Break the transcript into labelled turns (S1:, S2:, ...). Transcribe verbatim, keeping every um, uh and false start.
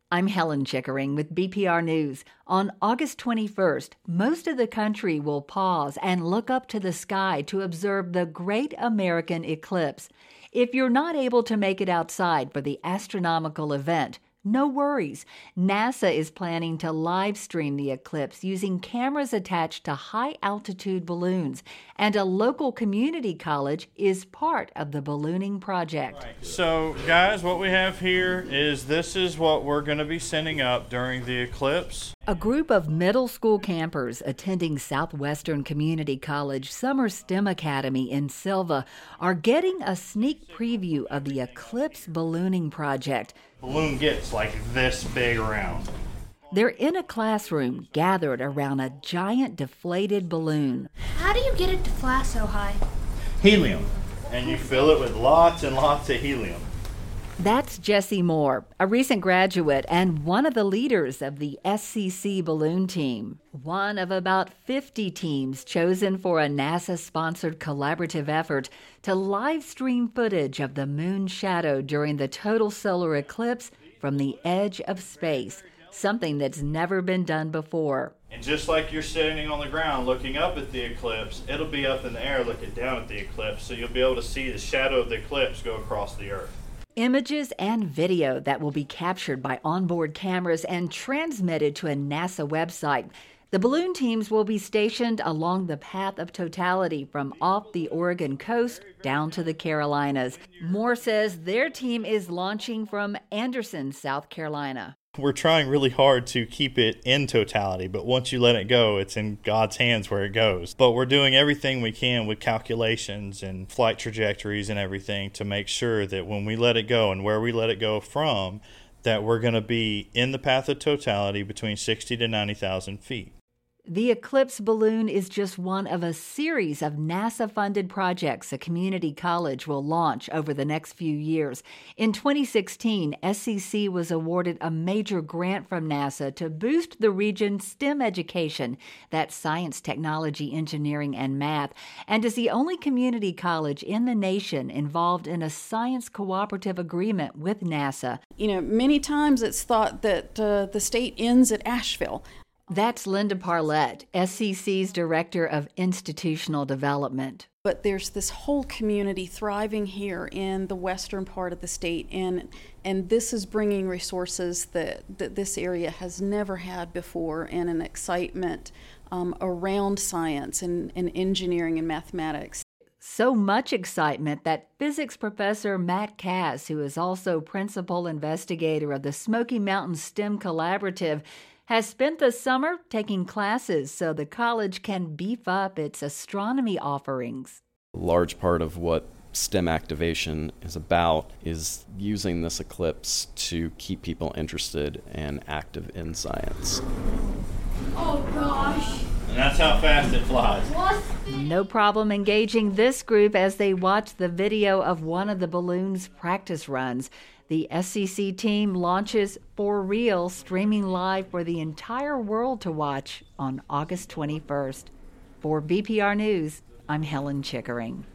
S1: I'm Helen Chickering with B P R News. On August twenty-first, most of the country will pause and look up to the sky to observe the Great American Eclipse. If you're not able to make it outside for the astronomical event, no worries. NASA is planning to live stream the eclipse using cameras attached to high-altitude balloons, and a local community college is part of the ballooning project.
S2: Right. So, guys, what we have here is this is what we're going to be sending up during the eclipse.
S1: A group of middle school campers attending Southwestern Community College Summer STEM Academy in Silva are getting a sneak preview of the Eclipse Ballooning Project.
S2: Balloon gets like this big around.
S1: They're in a classroom gathered around a giant deflated balloon.
S3: How do you get it to fly so high?
S2: Helium. And you fill it with lots and lots of helium.
S1: That's Jesse Moore, a recent graduate and one of the leaders of the S C C balloon team, one of about fifty teams chosen for a NASA-sponsored collaborative effort to live stream footage of the moon's shadow during the total solar eclipse from the edge of space, something that's never been done before.
S2: And just like you're sitting on the ground looking up at the eclipse, it'll be up in the air looking down at the eclipse, so you'll be able to see the shadow of the eclipse go across the Earth.
S1: Images and video that will be captured by onboard cameras and transmitted to a NASA website. The balloon teams will be stationed along the path of totality from off the Oregon coast down to the Carolinas. Moore says their team is launching from Anderson, South Carolina.
S2: We're trying really hard to keep it in totality, but once you let it go, it's in God's hands where it goes. But we're doing everything we can with calculations and flight trajectories and everything to make sure that when we let it go and where we let it go from, that we're going to be in the path of totality between sixty to ninety thousand feet.
S1: The Eclipse balloon is just one of a series of NASA-funded projects a community college will launch over the next few years. In twenty sixteen, S C C was awarded a major grant from NASA to boost the region's STEM education, that's science, technology, engineering, and math, and is the only community college in the nation involved in a science cooperative agreement with NASA.
S4: You know, many times it's thought that uh, the state ends at Asheville.
S1: That's Linda Parlett, S C C's Director of Institutional Development.
S4: But there's this whole community thriving here in the western part of the state, and and this is bringing resources that, that this area has never had before, and an excitement um, around science and, and engineering and mathematics.
S1: So much excitement that physics professor Matt Cass, who is also principal investigator of the Smoky Mountain STEM Collaborative, has spent the summer taking classes so the college can beef up its astronomy offerings.
S5: A large part of what STEM activation is about is using this eclipse to keep people interested and active in science.
S3: Oh gosh.
S2: And that's how fast it flies.
S1: No problem engaging this group as they watch the video of one of the balloon's practice runs. The S C C team launches For Real, streaming live for the entire world to watch on August twenty-first. For B P R News, I'm Helen Chickering.